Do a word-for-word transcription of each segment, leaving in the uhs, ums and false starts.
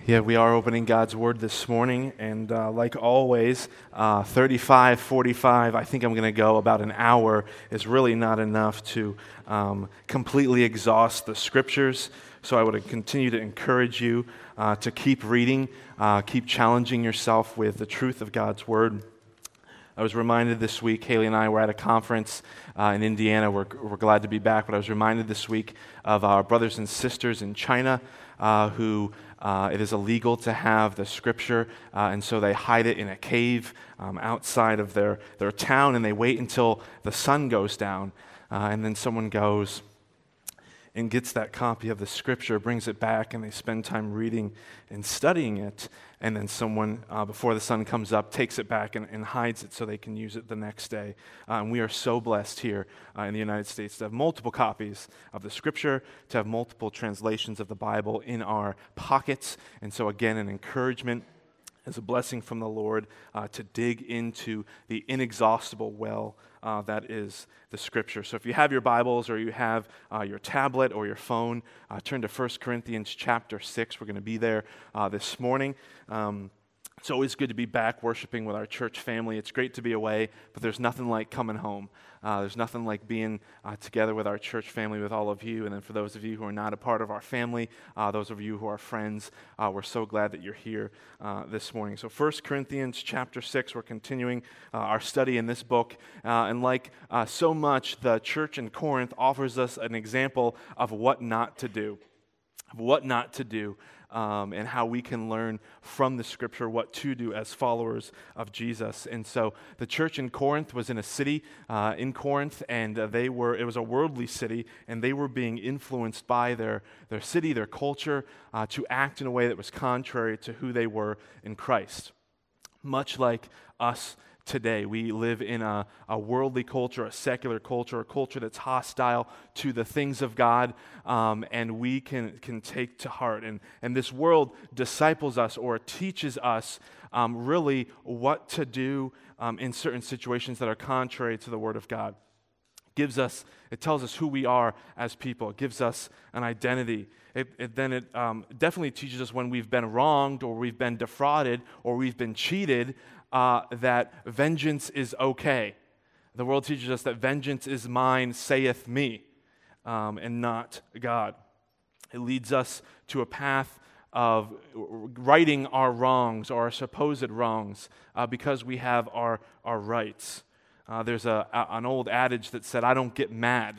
Yeah, we are opening God's Word this morning, and uh, like always, uh, thirty-five, forty-five, I think I'm going to go about an hour is really not enough to um, completely exhaust the Scriptures. So I would continue to encourage you uh, to keep reading, uh, keep challenging yourself with the truth of God's Word. I was reminded this week, Haley and I were at a conference uh, in Indiana. We're, we're glad to be back, but I was reminded this week of our brothers and sisters in China uh, who uh, it is illegal to have the Scripture, uh, and so they hide it in a cave um, outside of their, their town, and they wait until the sun goes down, uh, and then someone goes and gets that copy of the Scripture, brings it back, and they spend time reading and studying it. And then someone, uh, before the sun comes up, takes it back and, and hides it so they can use it the next day. Uh, and we are so blessed here uh, in the United States to have multiple copies of the Scripture, to have multiple translations of the Bible in our pockets. And so again, an encouragement as a blessing from the Lord uh, to dig into the inexhaustible well uh, that is the Scripture. So if you have your Bibles or you have uh, your tablet or your phone, uh, turn to First Corinthians chapter six. We're going to be there uh, this morning. Um, It's always good to be back worshiping with our church family. It's great to be away, but there's nothing like coming home. Uh, there's nothing like being uh, together with our church family, with all of you. And then for those of you who are not a part of our family, uh, those of you who are friends, uh, we're so glad that you're here uh, this morning. So First Corinthians chapter six, we're continuing uh, our study in this book. Uh, and like uh, so much, the church in Corinth offers us an example of what not to do, of what not to do. Um, and how we can learn from the Scripture what to do as followers of Jesus. And so the church in Corinth was in a city uh, in Corinth, and uh, they were, it was a worldly city, and they were being influenced by their, their city, their culture, uh, to act in a way that was contrary to who they were in Christ. Much like us today, we live in a, a worldly culture, a secular culture, a culture that's hostile to the things of God, um, and we can can take to heart. And, and this world disciples us or teaches us um, really what to do um, in certain situations that are contrary to the Word of God. It gives us, it tells us who we are as people. It gives us an identity. It, it, then it um, definitely teaches us when we've been wronged or we've been defrauded or we've been cheated, Uh, that vengeance is okay. The world teaches us that vengeance is mine, saith me, um, and not God. It leads us to a path of righting our wrongs or our supposed wrongs uh, because we have our, our rights. Uh, there's a, a, an old adage that said, I don't get mad,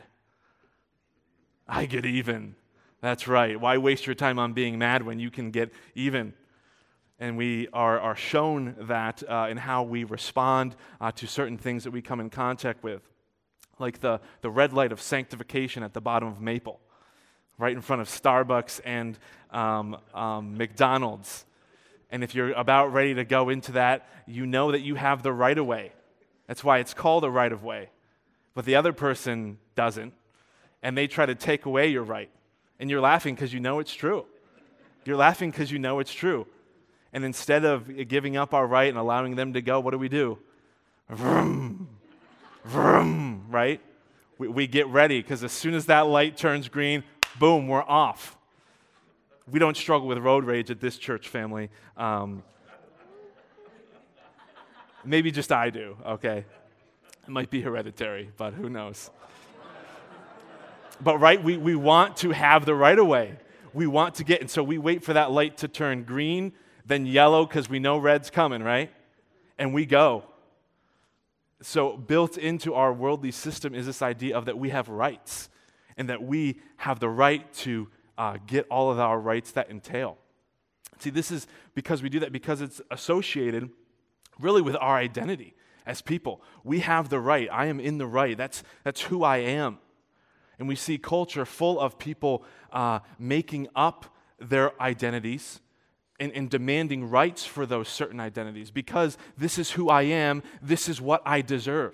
I get even. That's right. Why waste your time on being mad when you can get even? And we are, are shown that uh, in how we respond uh, to certain things that we come in contact with, like the, the red light of sanctification at the bottom of Maple, right in front of Starbucks and um, um, McDonald's. And if you're about ready to go into that, you know that you have the right-of-way. That's why it's called a right-of-way. But the other person doesn't, and they try to take away your right. And you're laughing because you know it's true. You're laughing because you know it's true. And instead of giving up our right and allowing them to go, what do we do? Vroom, vroom, right? We, we get ready because as soon as that light turns green, boom, we're off. We don't struggle with road rage at this church family. Um, maybe just I do, okay? It might be hereditary, but who knows? But right, we, we want to have the right of way. We want to get, and so we wait for that light to turn green, then yellow because we know red's coming, right? And we go. So built into our worldly system is this idea of that we have rights and that we have the right to uh, get all of our rights that entail. See, this is because we do that because it's associated really with our identity as people. We have the right. I am in the right. That's, that's who I am. And we see culture full of people uh, making up their identities And, and demanding rights for those certain identities because this is who I am, this is what I deserve.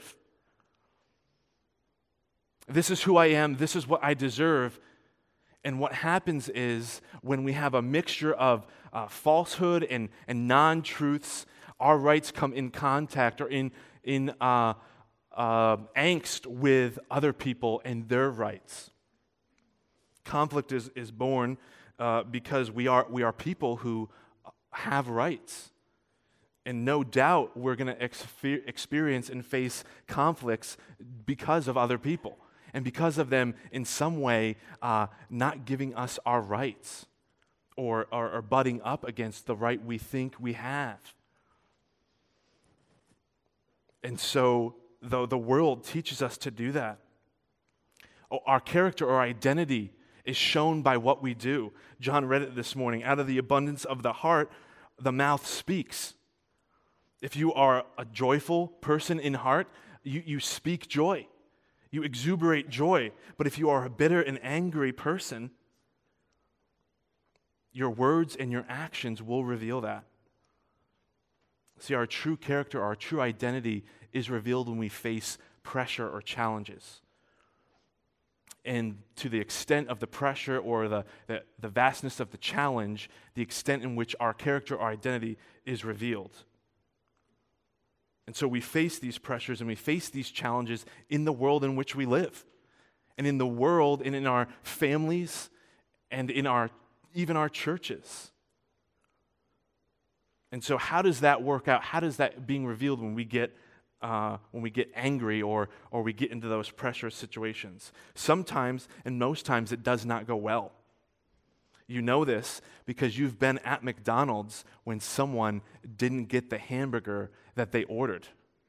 This is who I am, this is what I deserve. And what happens is when we have a mixture of uh, falsehood and, and non-truths, our rights come in contact or in, in uh, uh, angst with other people and their rights. Conflict is, is born uh, because we are, we are people who have rights. And no doubt we're going to exper- experience and face conflicts because of other people and because of them in some way uh, not giving us our rights or, or, or butting up against the right we think we have. And so the, the world teaches us to do that. Our character or identity is shown by what we do. John read it this morning. Out of the abundance of the heart, the mouth speaks. If you are a joyful person in heart, you, you speak joy. You exuberate joy. But if you are a bitter and angry person, your words and your actions will reveal that. See, our true character, our true identity is revealed when we face pressure or challenges. And to the extent of the pressure or the, the, the vastness of the challenge, the extent in which our character or identity is revealed. And so we face these pressures and we face these challenges in the world in which we live. And in the world and in our families and in our even our churches. And so how does that work out? How does that being revealed when we get uh, when we get angry or or we get into those pressure situations? Sometimes and most times it does not go well. You know this because you've been at McDonald's when someone didn't get the hamburger that they ordered.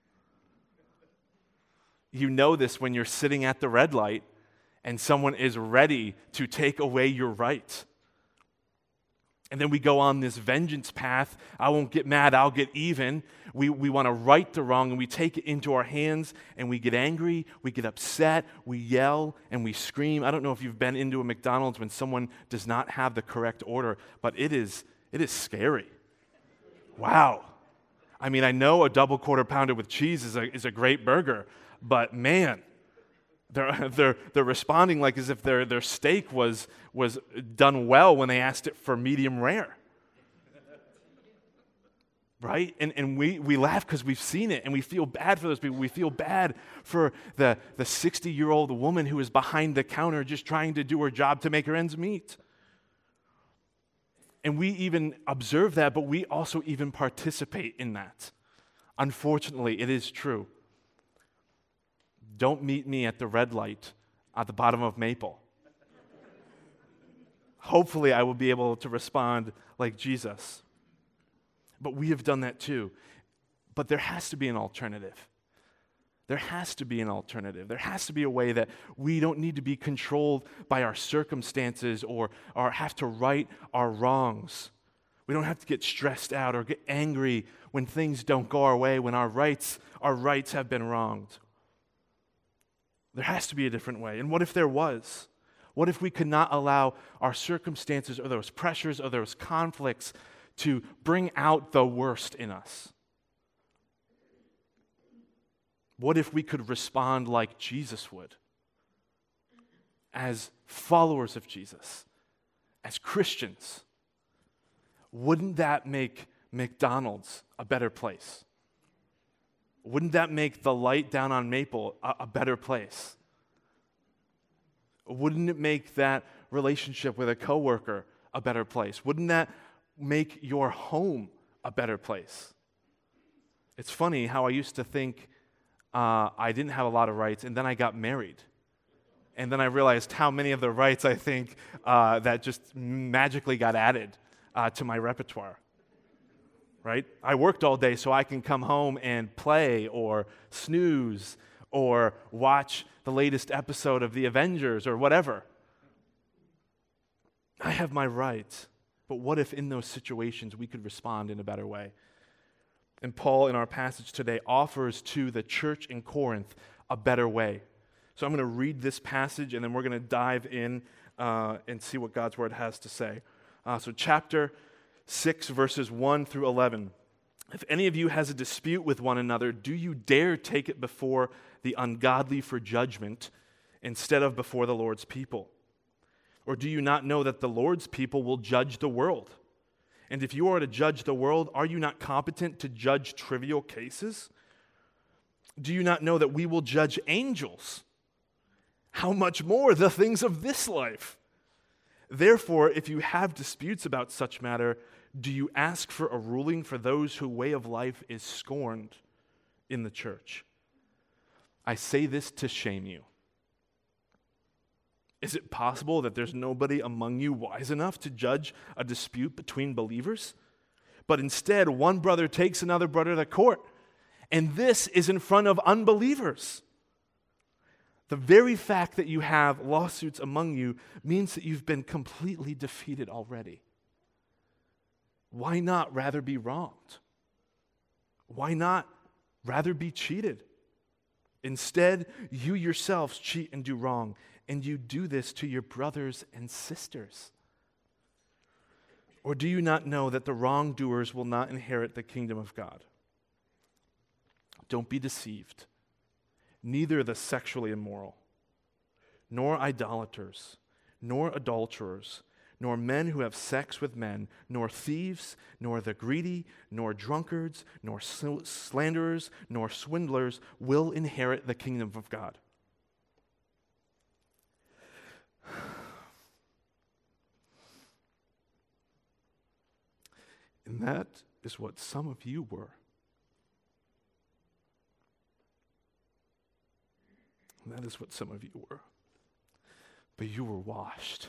You know this when you're sitting at the red light and someone is ready to take away your right. And then we go on this vengeance path. I won't get mad, I'll get even. We, we want to right the wrong, and we take it into our hands, and we get angry, we get upset, we yell, and we scream. I don't know if you've been into a McDonald's when someone does not have the correct order, but it is, it is scary. Wow. I mean, I know a double quarter pounder with cheese is a, is a great burger, but man, They're, they're, they're responding like as if their, their steak was, was done well when they asked it for medium rare. Right? And, and we, we laugh because we've seen it, and we feel bad for those people. We feel bad for the, the sixty-year-old woman who is behind the counter just trying to do her job to make her ends meet. And we even observe that, but we also even participate in that. Unfortunately, it is true. Don't meet me at the red light at the bottom of Maple. Hopefully, I will be able to respond like Jesus. But we have done that too. But there has to be an alternative. There has to be an alternative. There has to be a way that we don't need to be controlled by our circumstances or, or have to right our wrongs. We don't have to get stressed out or get angry when things don't go our way, when our rights, our rights have been wronged. There has to be a different way. And what if there was? What if we could not allow our circumstances or those pressures or those conflicts to bring out the worst in us? What if we could respond like Jesus would? As followers of Jesus, as Christians, wouldn't that make McDonald's a better place? Wouldn't that make the light down on Maple a, a better place? Wouldn't it make that relationship with a coworker a better place? Wouldn't that make your home a better place? It's funny how I used to think uh, I didn't have a lot of rights, and then I got married. And then I realized how many of the rights I think uh, that just magically got added uh, to my repertoire. Right? I worked all day so I can come home and play or snooze or watch the latest episode of The Avengers or whatever. I have my rights, but what if in those situations we could respond in a better way? And Paul, in our passage today, offers to the church in Corinth a better way. So I'm going to read this passage, and then we're going to dive in uh, and see what God's Word has to say. Uh, so chapter six, verses one through eleven. If any of you has a dispute with one another, do you dare take it before the ungodly for judgment instead of before the Lord's people? Or do you not know that the Lord's people will judge the world? And if you are to judge the world, are you not competent to judge trivial cases? Do you not know that we will judge angels? How much more the things of this life? Therefore, if you have disputes about such matter, do you ask for a ruling for those whose way of life is scorned in the church? I say this to shame you. Is it possible that there's nobody among you wise enough to judge a dispute between believers? But instead, one brother takes another brother to court, and this is in front of unbelievers. The very fact that you have lawsuits among you means that you've been completely defeated already. Why not rather be wronged? Why not rather be cheated? Instead, you yourselves cheat and do wrong, and you do this to your brothers and sisters. Or do you not know that the wrongdoers will not inherit the kingdom of God? Don't be deceived. Neither the sexually immoral, nor idolaters, nor adulterers, nor men who have sex with men, nor thieves, nor the greedy, nor drunkards, nor slanderers, nor swindlers will inherit the kingdom of God. And that is what some of you were. And that is what some of you were. But you were washed.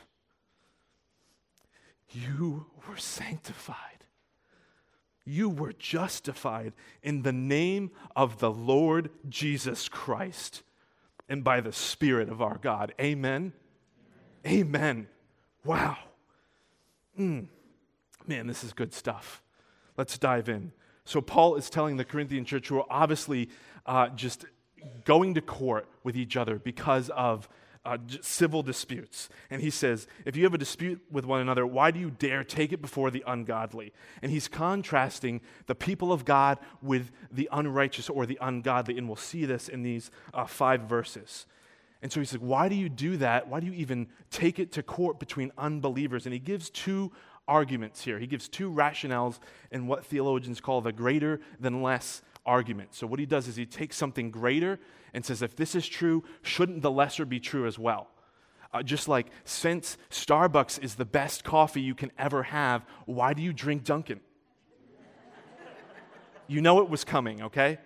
You were sanctified. You were justified in the name of the Lord Jesus Christ and by the Spirit of our God. Amen? Amen. Amen. Wow. Mm. Man, this is good stuff. Let's dive in. So Paul is telling the Corinthian church, who are obviously uh, just going to court with each other because of uh, civil disputes. And he says, if you have a dispute with one another, why do you dare take it before the ungodly? And he's contrasting the people of God with the unrighteous or the ungodly. And we'll see this in these uh, five verses. And so he says, why do you do that? Why do you even take it to court between unbelievers? And he gives two arguments here. He gives two rationales in what theologians call the greater than less argument. So what he does is he takes something greater and says, if this is true, shouldn't the lesser be true as well? Uh, just like, since Starbucks is the best coffee you can ever have, why do you drink Dunkin'? You know it was coming, okay?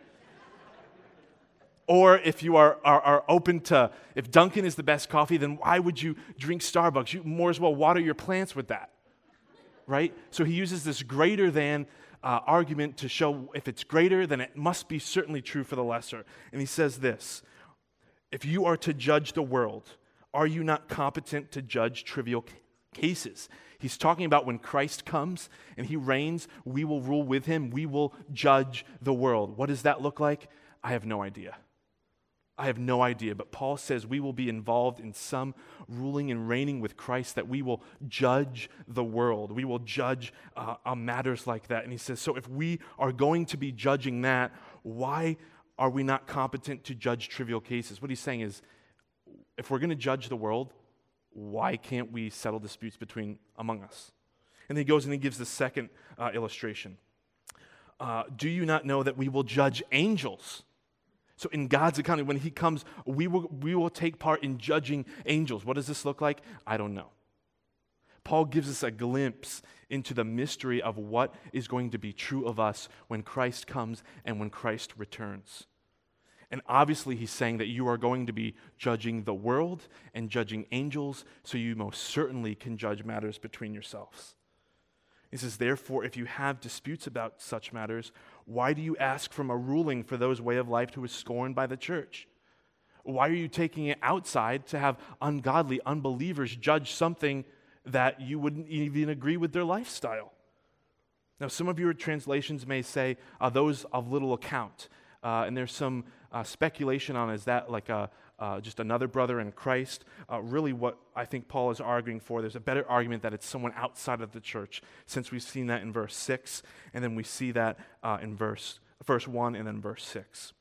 Or if you are, are, are open to, if Dunkin' is the best coffee, then why would you drink Starbucks? You more as well water your plants with that. Right? So he uses this greater than uh, argument to show if it's greater, then it must be certainly true for the lesser. And he says this, if you are to judge the world, are you not competent to judge trivial c- cases? He's talking about when Christ comes and he reigns, we will rule with him, we will judge the world. What does that look like? I have no idea. I have no idea, but Paul says we will be involved in some ruling and reigning with Christ, that we will judge the world. We will judge uh, on matters like that. And he says, so if we are going to be judging that, why are we not competent to judge trivial cases? What he's saying is, if we're going to judge the world, why can't we settle disputes between among us? And then he goes and he gives the second uh, illustration. Uh, do you not know that we will judge angels? So in God's economy, when he comes, we will, we will take part in judging angels. What does this look like? I don't know. Paul gives us a glimpse into the mystery of what is going to be true of us when Christ comes and when Christ returns. And obviously he's saying that you are going to be judging the world and judging angels, so you most certainly can judge matters between yourselves. He says, therefore, if you have disputes about such matters, why do you ask from a ruling for those way of life who is scorned by the church? Why are you taking it outside to have ungodly unbelievers judge something that you wouldn't even agree with their lifestyle? Now, some of your translations may say uh, those of little account, uh, and there's some uh, speculation on, is that like a Uh, just another brother in Christ. Uh, really what I think Paul is arguing for, there's a better argument that it's someone outside of the church, since we've seen that in verse six, and then we see that uh, in verse, verse one and then verse six.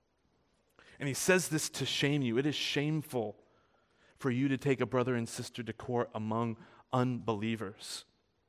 And he says this to shame you. It is shameful for you to take a brother and sister to court among unbelievers.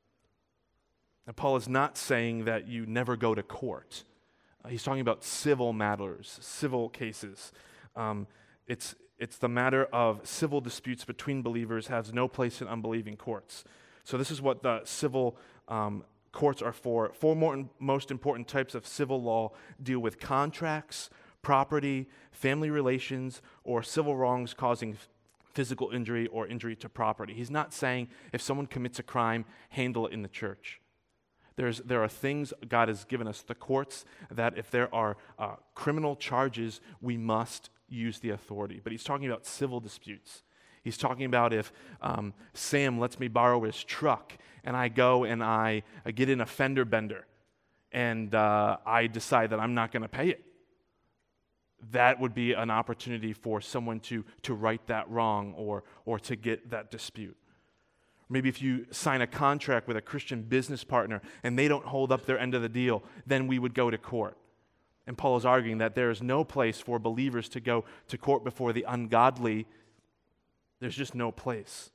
Now, Paul is not saying that you never go to court. Uh, he's talking about civil matters, civil cases. Um, It's It's the matter of civil disputes between believers has no place in unbelieving courts. So this is what the civil um, courts are for. Four more, most important types of civil law deal with contracts, property, family relations, or civil wrongs causing physical injury or injury to property. He's not saying if someone commits a crime, handle it in the church. There's, there are things God has given us, the courts, that if there are uh, criminal charges, we must use the authority. But he's talking about civil disputes. He's talking about if um, Sam lets me borrow his truck and I go and I, I get in a fender bender and uh, I decide that I'm not going to pay it. That would be an opportunity for someone to, to right that wrong or, or to get that dispute. Maybe if you sign a contract with a Christian business partner and they don't hold up their end of the deal, then we would go to court. And Paul is arguing that there is no place for believers to go to court before the ungodly. There's just no place.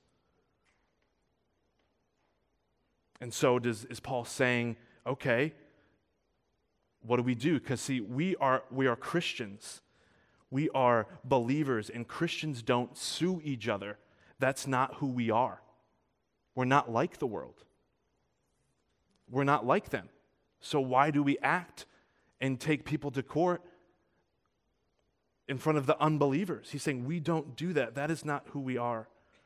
And so does, is Paul saying, okay, what do we do? Because see, we are, we are Christians. We are believers, and Christians don't sue each other. That's not who we are. We're not like the world. We're not like them. So why do we act and take people to court in front of the unbelievers? He's saying we don't do that. That is not who we are.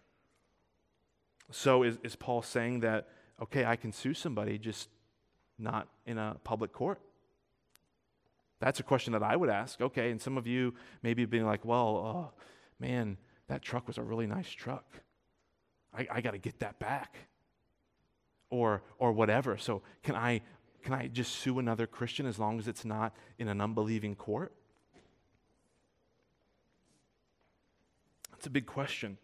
So is, is Paul saying that, okay, I can sue somebody, just not in a public court? That's a question that I would ask. Okay, and some of you maybe being like, well, oh, man, that truck was a really nice truck. I, I got to get that back. Or or whatever. So can I can I just sue another Christian as long as it's not in an unbelieving court? That's a big question.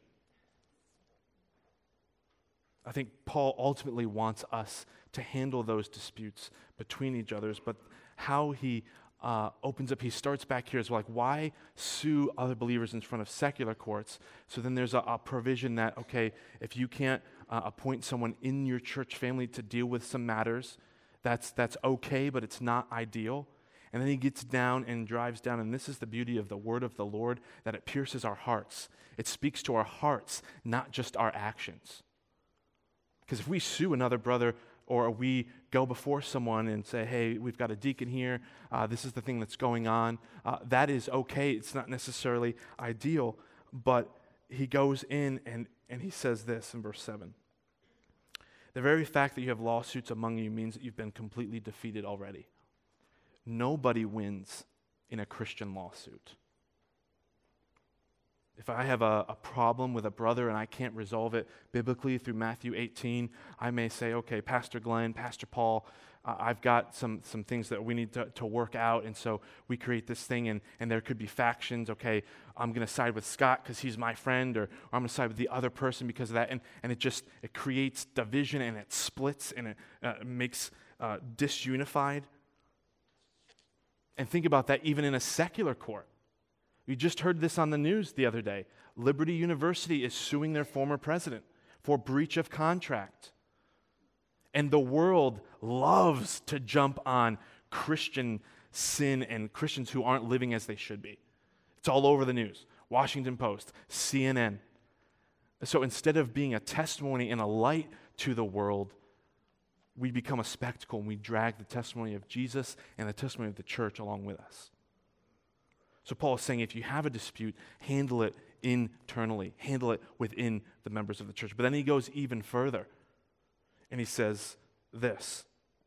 I think Paul ultimately wants us to handle those disputes between each others, but how he uh, opens up, he starts back here as well, like, why sue other believers in front of secular courts? So then there's a, a provision that, okay, if you can't uh, appoint someone in your church family to deal with some matters, that's, that's okay, but it's not ideal. And then he gets down and drives down, and this is the beauty of the word of the Lord, that it pierces our hearts. It speaks to our hearts, not just our actions. Because if we sue another brother or we go before someone and say, hey, we've got a deacon here, uh, this is the thing that's going on, uh, that is okay. It's not necessarily ideal, but he goes in and, and he says this in verse seven. The very fact that you have lawsuits among you means that you've been completely defeated already. Nobody wins in a Christian lawsuit. If I have a, a problem with a brother and I can't resolve it biblically through Matthew eighteen, I may say, okay, Pastor Glenn, Pastor Paul, uh, I've got some some things that we need to, to work out, and so we create this thing, and, and there could be factions. Okay, I'm going to side with Scott because he's my friend, or, or I'm going to side with the other person because of that, and, and it just, it creates division, and it splits, and it uh, makes uh, disunified. And think about that even in a secular court. We just heard this on the news the other day. Liberty University is suing their former president for breach of contract. And the world loves to jump on Christian sin and Christians who aren't living as they should be. It's all over the news. Washington Post, C N N. So instead of being a testimony and a light to the world, we become a spectacle and we drag the testimony of Jesus and the testimony of the church along with us. So Paul is saying if you have a dispute, handle it internally. Handle it within the members of the church. But then he goes even further, and he says this.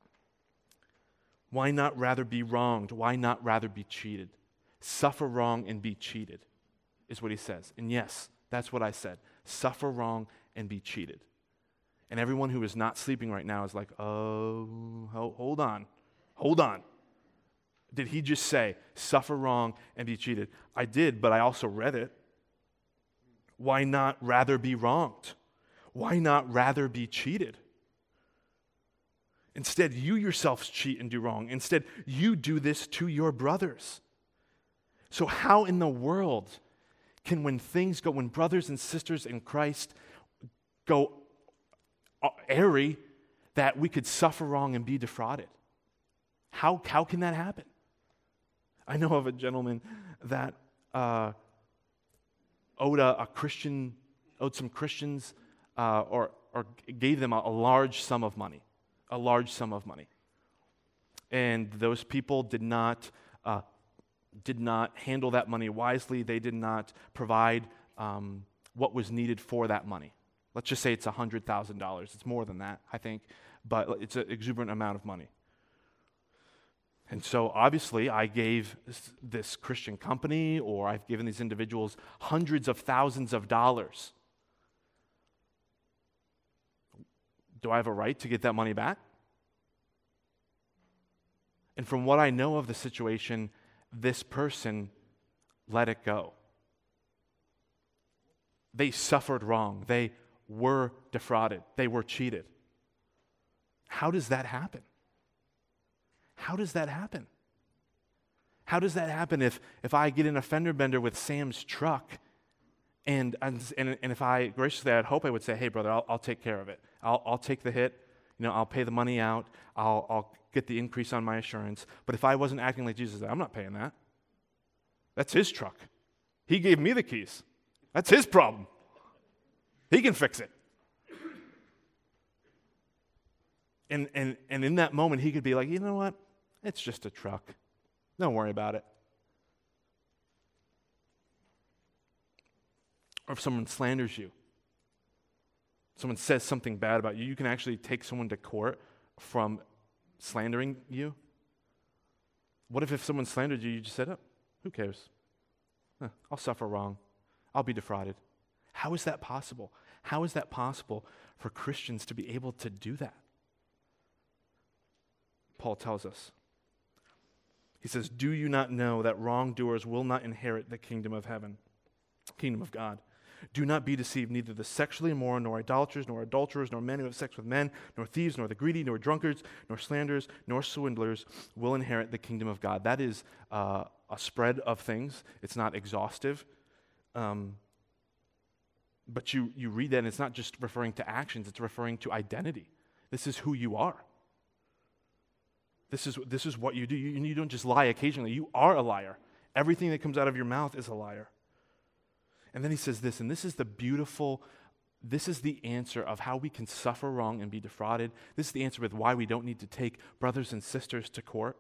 Why not rather be wronged? Why not rather be cheated? Suffer wrong and be cheated, is what he says. And yes, that's what I said. Suffer wrong and be cheated. And everyone who is not sleeping right now is like, oh, hold on, hold on. Did he just say, suffer wrong and be cheated? I did, but I also read it. Why not rather be wronged? Why not rather be cheated? Instead, you yourselves cheat and do wrong. Instead, you do this to your brothers. So how in the world can when things go, when brothers and sisters in Christ go airy, that we could suffer wrong and be defrauded? How, how can that happen? I know of a gentleman that uh, owed a, a Christian, owed some Christians, uh, or or gave them a, a large sum of money, a large sum of money, and those people did not uh, did not handle that money wisely. They did not provide um, what was needed for that money. Let's just say it's one hundred thousand dollars. It's more than that, I think, but it's an exuberant amount of money. And so obviously I gave this, this Christian company, or I've given these individuals hundreds of thousands of dollars. Do I have a right to get that money back? And from what I know of the situation, this person let it go. They suffered wrong. They were defrauded. They were cheated. How does that happen? How does that happen? How does that happen if, if I get in a fender bender with Sam's truck and, and, and if I, graciously, I'd hope I would say, hey, brother, I'll, I'll take care of it. I'll, I'll take the hit. You know, I'll pay the money out. I'll, I'll get the increase on my insurance. But if I wasn't acting like Jesus, I'm not paying that. That's his truck. He gave me the keys. That's his problem. He can fix it. And, and, and in that moment, he could be like, you know what? It's just a truck. Don't worry about it. Or if someone slanders you, someone says something bad about you, you can actually take someone to court from slandering you. What if if someone slandered you, you just said, oh, who cares? Huh, I'll suffer wrong. I'll be defrauded. How is that possible? How is that possible for Christians to be able to do that? Paul tells us. He says, do you not know that wrongdoers will not inherit the kingdom of heaven, kingdom of God? Do not be deceived, neither the sexually immoral, nor idolaters, nor adulterers, nor men who have sex with men, nor thieves, nor the greedy, nor drunkards, nor slanderers, nor swindlers will inherit the kingdom of God. That is uh, a spread of things. It's not exhaustive. Um, but you, you read that, and it's not just referring to actions, it's referring to identity. This is who you are. This is, this is what you do. You, you don't just lie occasionally. You are a liar. Everything that comes out of your mouth is a liar. And then he says this, and this is the beautiful, this is the answer of how we can suffer wrong and be defrauded. This is the answer with why we don't need to take brothers and sisters to court.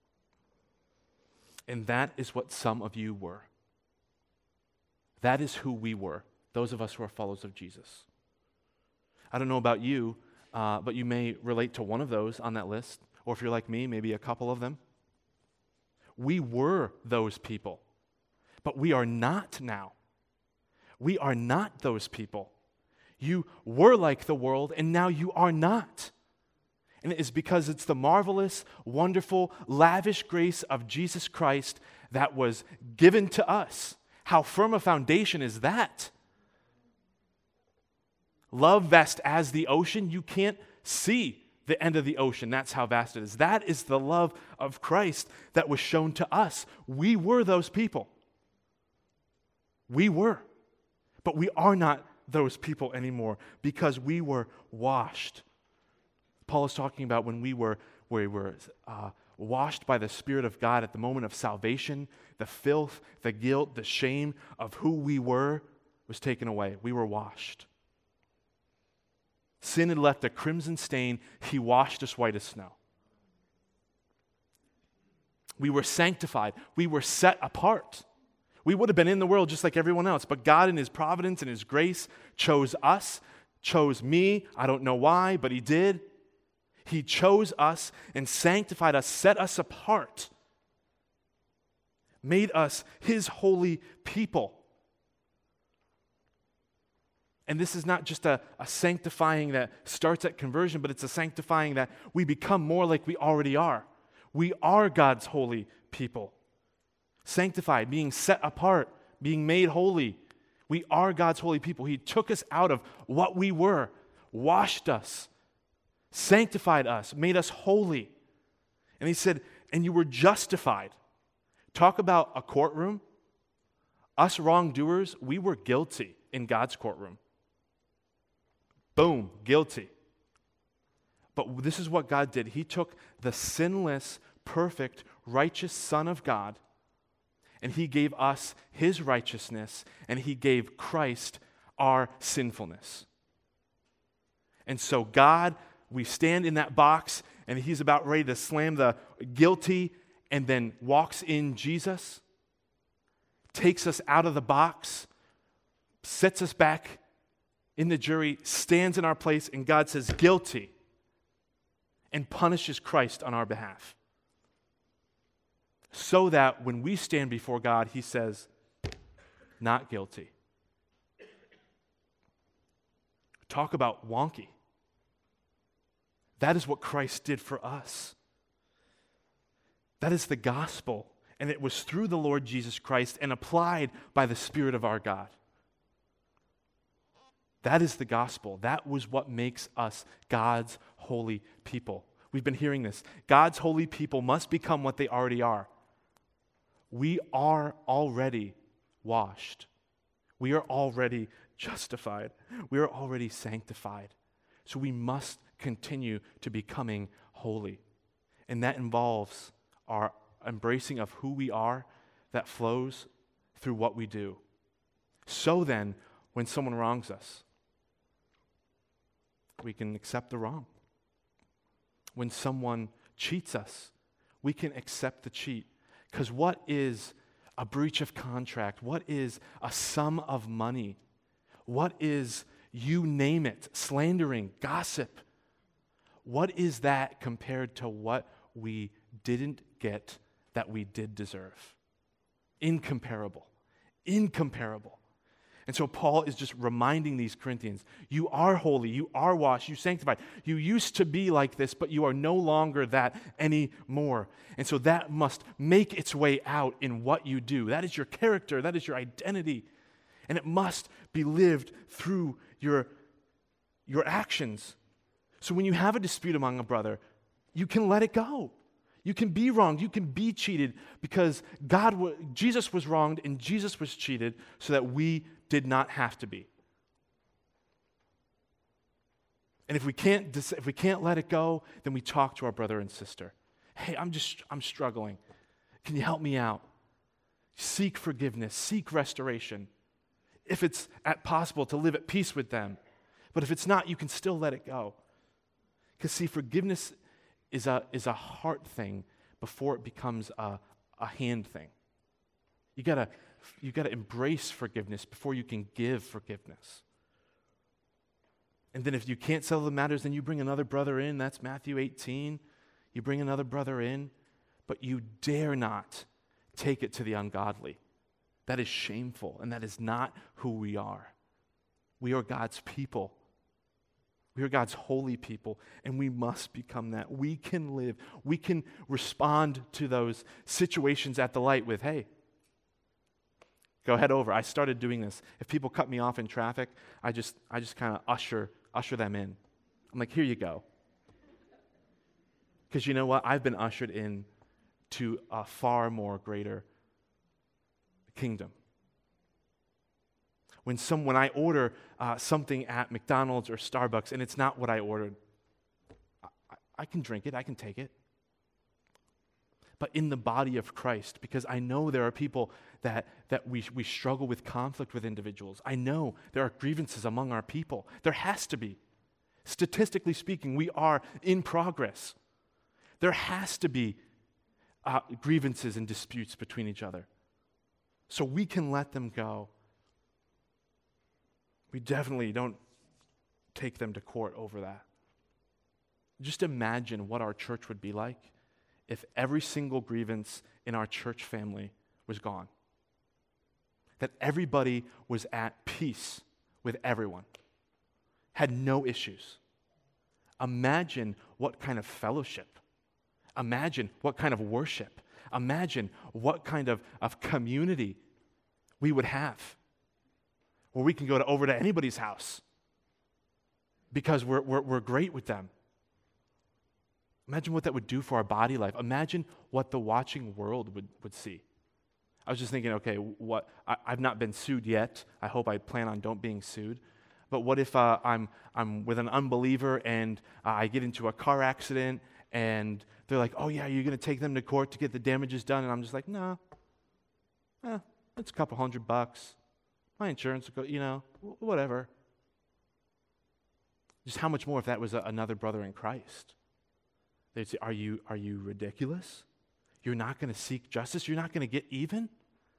And that is what some of you were. That is who we were, those of us who are followers of Jesus. I don't know about you, uh, but you may relate to one of those on that list. Or if you're like me, maybe a couple of them. We were those people, but we are not now. We are not those people. You were like the world, and now you are not. And it is because it's the marvelous, wonderful, lavish grace of Jesus Christ that was given to us. How firm a foundation is that? Love vast as the ocean, you can't see the end of the ocean. That's how vast it is. That is the love of Christ that was shown to us. We were those people. We were. But we are not those people anymore because we were washed. Paul is talking about when we were, we were uh, washed by the Spirit of God at the moment of salvation. The filth, the guilt, the shame of who we were was taken away. We were washed. Sin had left a crimson stain. He washed us white as snow. We were sanctified. We were set apart. We would have been in the world just like everyone else, but God in His providence and His grace chose us, chose me. I don't know why, but He did. He chose us and sanctified us, set us apart, made us His holy people. And this is not just a, a sanctifying that starts at conversion, but it's a sanctifying that we become more like we already are. We are God's holy people. Sanctified, being set apart, being made holy. We are God's holy people. He took us out of what we were, washed us, sanctified us, made us holy. And He said, and you were justified. Talk about a courtroom. Us wrongdoers, we were guilty in God's courtroom. Boom, guilty. But this is what God did. He took the sinless, perfect, righteous Son of God and he gave us his righteousness, and he gave Christ our sinfulness. And so God, we stand in that box, and he's about ready to slam the guilty, and then walks in Jesus, takes us out of the box, sets us back in the jury, stands in our place, and God says, guilty, and punishes Christ on our behalf. So that when we stand before God, he says, not guilty. Talk about wonky. That is what Christ did for us. That is the gospel, and it was through the Lord Jesus Christ and applied by the Spirit of our God. That is the gospel. That was what makes us God's holy people. We've been hearing this. God's holy people must become what they already are. We are already washed. We are already justified. We are already sanctified. So we must continue to becoming holy. And that involves our embracing of who we are that flows through what we do. So then, when someone wrongs us, we can accept the wrong. When someone cheats us, we can accept the cheat. Because what is a breach of contract? What is a sum of money? What is, you name it, slandering, gossip? What is that compared to what we didn't get that we did deserve? Incomparable. Incomparable. And so Paul is just reminding these Corinthians, you are holy, you are washed, you sanctified. You used to be like this, but you are no longer that anymore. And so that must make its way out in what you do. That is your character, that is your identity. And it must be lived through your, your actions. So when you have a dispute among a brother, you can let it go. You can be wronged, you can be cheated, because God, w- Jesus was wronged and Jesus was cheated so that we did not have to be. And if we can't, if we can't let it go, then we talk to our brother and sister. Hey, I'm just, I'm struggling. Can you help me out? Seek forgiveness, seek restoration. If it's at possible to live at peace with them. But if it's not, you can still let it go. Because see, forgiveness is a, is a heart thing before it becomes a, a hand thing. You gotta, you gotta embrace forgiveness before you can give forgiveness. And then if you can't settle the matters, then you bring another brother in. That's Matthew eighteen. You bring another brother in, but you dare not take it to the ungodly. That is shameful, and that is not who we are. We are God's people. We are God's holy people, and we must become that. We can live, we can respond to those situations at the light with, hey, go head over. I started doing this. If people cut me off in traffic, I just I just kind of usher usher them in. I'm like, here you go. Because you know what? I've been ushered in to a far more greater kingdom. When some when I order uh, something at McDonald's or Starbucks and it's not what I ordered, I, I can drink it, I can take it. But in the body of Christ, because I know there are people that, that we, we struggle with conflict with individuals. I know there are grievances among our people. There has to be. Statistically speaking, we are in progress. There has to be uh, grievances and disputes between each other. So we can let them go. We definitely don't take them to court over that. Just imagine what our church would be like if every single grievance in our church family was gone. That everybody was at peace with everyone, had no issues. Imagine what kind of fellowship. Imagine what kind of worship. Imagine what kind of, of community we would have, where we can go to over to anybody's house because we're, we're, we're great with them. Imagine what that would do for our body life. Imagine what the watching world would, would see. I was just thinking, okay, what I, I've not been sued yet. I hope I plan on don't being sued. But what if uh, I'm I'm with an unbeliever and uh, I get into a car accident and they're like, oh yeah, you're going to take them to court to get the damages done? And I'm just like, no. Eh, it's a couple hundred bucks. My insurance will go, you know, wh- whatever. Just how much more if that was a, another brother in Christ? They'd say, are you, are you ridiculous? You're not going to seek justice? You're not going to get even?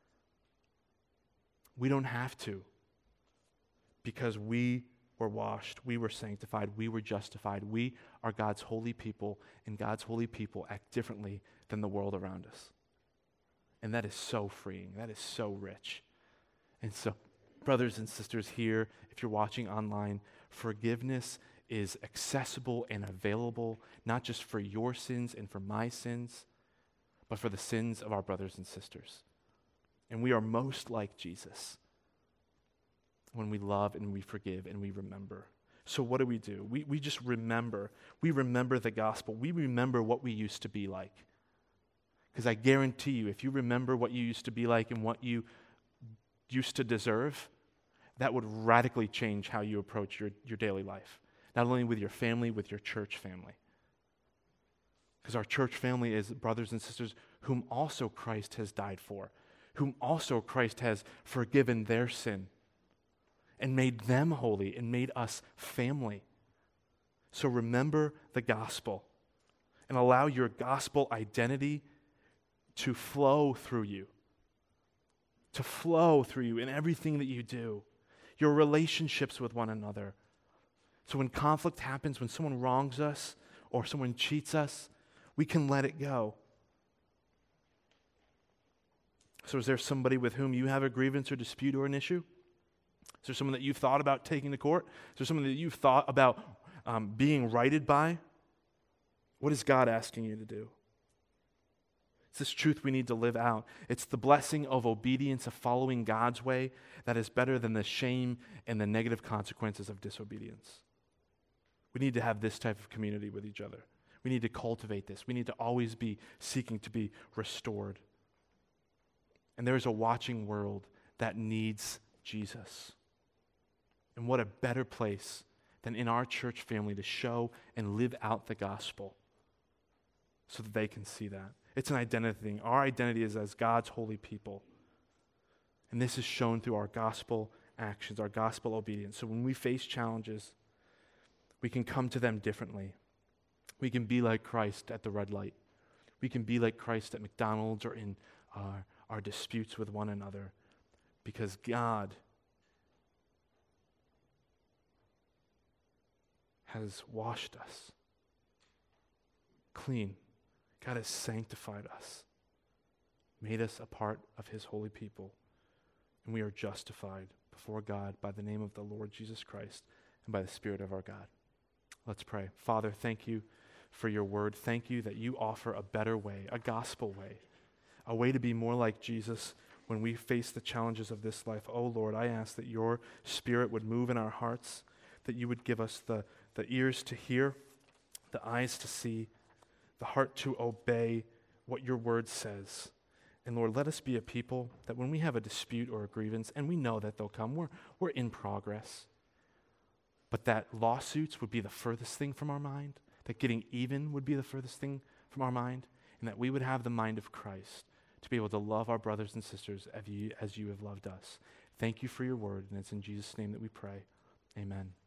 We don't have to, because we were washed, we were sanctified, we were justified. We are God's holy people, and God's holy people act differently than the world around us. And that is so freeing. That is so rich. And so, brothers and sisters here, if you're watching online, forgiveness is accessible and available, not just for your sins and for my sins, but for the sins of our brothers and sisters. And we are most like Jesus when we love and we forgive and we remember. So what do we do? We, we just remember. We remember the gospel. We remember what we used to be like. Because I guarantee you, if you remember what you used to be like and what you used to deserve, that would radically change how you approach your, your daily life. Not only with your family, with your church family. Because our church family is brothers and sisters whom also Christ has died for, whom also Christ has forgiven their sin and made them holy and made us family. So remember the gospel and allow your gospel identity to flow through you, to flow through you in everything that you do, your relationships with one another. So when conflict happens, when someone wrongs us or someone cheats us, we can let it go. So is there somebody with whom you have a grievance or dispute or an issue? Is there someone that you've thought about taking to court? Is there someone that you've thought about um, being righted by? What is God asking you to do? It's this truth we need to live out. It's the blessing of obedience, of following God's way, that is better than the shame and the negative consequences of disobedience. We need to have this type of community with each other. We need to cultivate this. We need to always be seeking to be restored. And there is a watching world that needs Jesus. And what a better place than in our church family to show and live out the gospel so that they can see that. It's an identity thing. Our identity is as God's holy people. And this is shown through our gospel actions, our gospel obedience. So when we face challenges, we can come to them differently. We can be like Christ at the red light. We can be like Christ at McDonald's or in our, our disputes with one another, because God has washed us clean. God has sanctified us, made us a part of his holy people, and we are justified before God by the name of the Lord Jesus Christ and by the Spirit of our God. Let's pray. Father, thank you for your word. Thank you that you offer a better way, a gospel way, a way to be more like Jesus when we face the challenges of this life. Oh Lord, I ask that your Spirit would move in our hearts, that you would give us the, the ears to hear, the eyes to see, the heart to obey what your word says. And Lord, let us be a people that when we have a dispute or a grievance, and we know that they'll come, we're, we're in progress, but that lawsuits would be the furthest thing from our mind, that getting even would be the furthest thing from our mind, and that we would have the mind of Christ to be able to love our brothers and sisters as you, as you have loved us. Thank you for your word, and it's in Jesus' name that we pray. Amen.